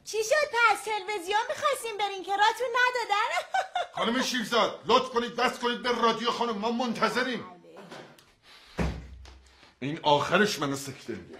چی شد پس تلویزیون میخواستیم برین که راتون ندادن؟ خانم شیرزاد لطف کنید بس کنید به رادیو خانم، ما منتظریم. این آخرش منو سکته میگه.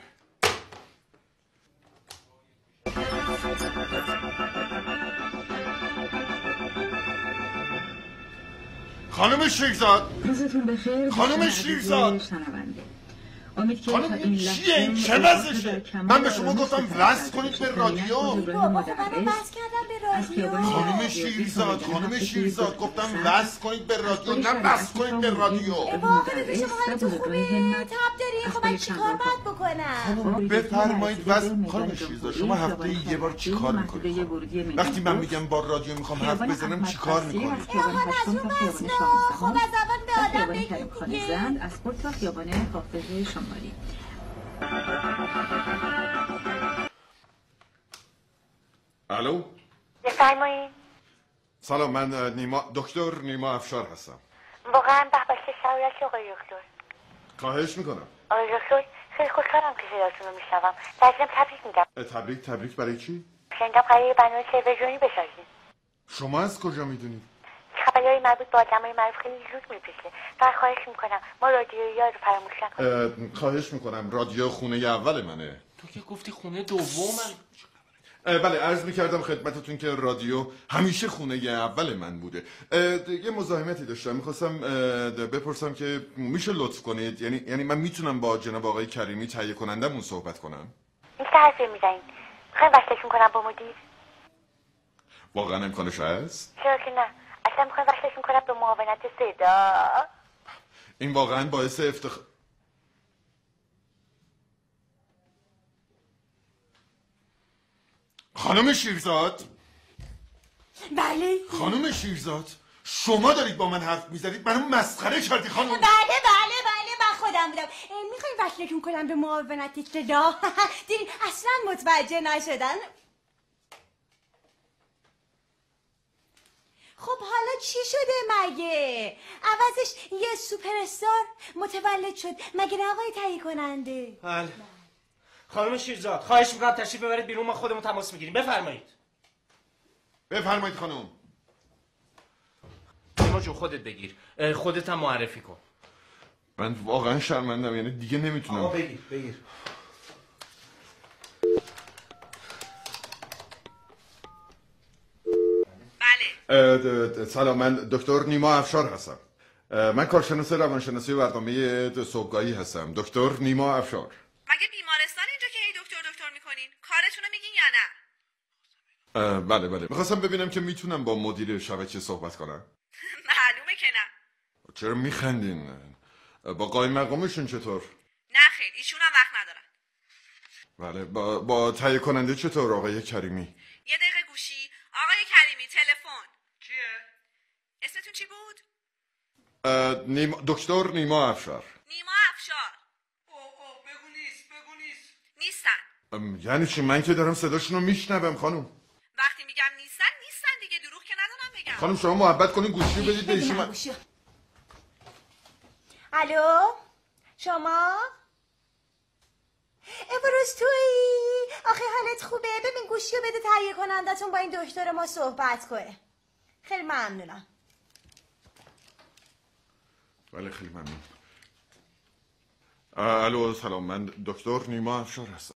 خانم شیرزاد، روزتون بخیر. خانم شیرزاد، خانم این چیه؟ این چه وضعشه؟ من به شما گفتم وصل کنید به رادیو. بابا خب منو وصل کردم به رادیو. خانم شیرزاد، خانم شیرزاد، گفتم وصل کنید به رادیو، نه وصل کنید به رادیو. بابا خیلی شما همین تو خونه تاب داری، خب من چیکار باید بکنم؟ بفرمایید وصل. خانم شیرزاد شما هفته یه بار چیکار میکنید؟ وقتی من میگم با رادیو میخوام حرف بزنم چیکار میکنید؟ از اون وصل خب از اول به آدم بگید دیگه. اسپورت و خیابان حافظ شمالی. الو بفرمایید. سلام، من دکتر نیما افشار هستم. واقعا بحث شرایط آقای دکتر. خواهش میکنم. آقای دکتر خیلی خوشحالم که صداتون رو میشنوم. لازم تبریک میگم. تبریک برای چی؟ شنیدم قراره برنامه تلویزیونی بسازید. شما از کجا میدونید؟ خبرهای مربوط به آدمای معروف خیلی زود میپیچه. فقط خواهش میکنم ما رادیویی رو فراموش نکنیم. خواهش میکنم. رادیو خونه اول منه. تو که گفتی خونه دومم. بله، عرض میکردم خدمتتون که رادیو همیشه خونه اول من بوده. یه مزاحمتی داشتم، میخواستم بپرسم که میشه لطف کنید، یعنی من میتونم با جناب آقای کریمی تهیه کنندمون صحبت کنم؟ این چه حرفی میزنید؟ میخوایم وصلشون کنم با مدیر؟ واقعا امکانش هست؟ چرا که نه. اصلا میخوایم وصلشون کنم به معاونت صدا. این واقعا باعث افتخار. خانم شیرزاد. بله خانم شیرزاد شما دارید با من حرف میزنید، منو مسخره کردی خانم. بله من خودم بودم. میخوایم وصلتون کنم به معاونت صدا. دیدین اصلا متوجه نشدن. خب حالا چی شده مگه؟ عوضش یه سوپر استار متولد شد مگه نه آقای تهیه کننده؟ بله. خانم شیرزاد خواهش میکنم تشریف ببرید بیرون، ما خودمون تماس میگیریم. بفرمایید خانم. نیما جون خودت بگیر، خودت هم معرفی کن. من واقعا شرمندم، یعنی دیگه نمیتونم. بگیر. بله. سلام، من دکتر نیما افشار هستم. من کارشناس روانشناسی برنامه صبحگاهی هستم. دکتر نیما افشار. مگه بیمارستان اینجا که هی دکتر میکنین؟ کارتونو میگین یا نه؟ بله. میخواستم ببینم که میتونم با مدیر شبکه صحبت کنم. معلومه که نه. چرا میخندین؟ با قایم مقامشون چطور؟ نه خیر، ایشون هم وقت ندارن. بله. با تهیه کننده چطور آقای کریمی؟ یه دقیقه گوشی. آقای کریمی تلفن. کیه؟ اسمتون چی بود؟ دکتر نیما افشار. نیما افشار. بگو نیست. نیستن. یعنی چی؟ من که دارم صداشونو میشنوم خانم. وقتی میگم نیستن دیگه، دروغ که ندارم بگم. خانم شما محبت کنین گوشی بدید به ایشون. الو شما؟ امروز تویی؟ آخه حالت خوبه؟ ببین گوشی رو بده تهیه کنندتون با این دکتر ما صحبت کنه. خیلی ممنونم. بله خیلی ممنون. الو سلام، من دکتر نیما افشار هستم.